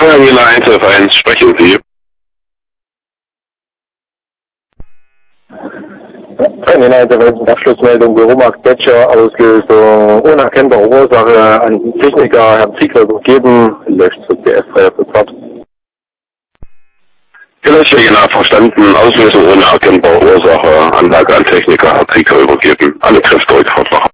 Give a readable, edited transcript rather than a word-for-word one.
Angela 1F1, sprechen Sie. Angela 1F1, Abschlussmeldung, Büromarkt Betscher, Auslösung, unerkennbare Ursache an den Techniker, Herrn Ziegler übergeben, läuft zur BF-Freier Fahrt. Gelöscht, genau verstanden, Auslösung ohne erkennbare Ursache, Anlage an Techniker, Herr Ziegler übergeben, alle Kräfte rückfahrtbar.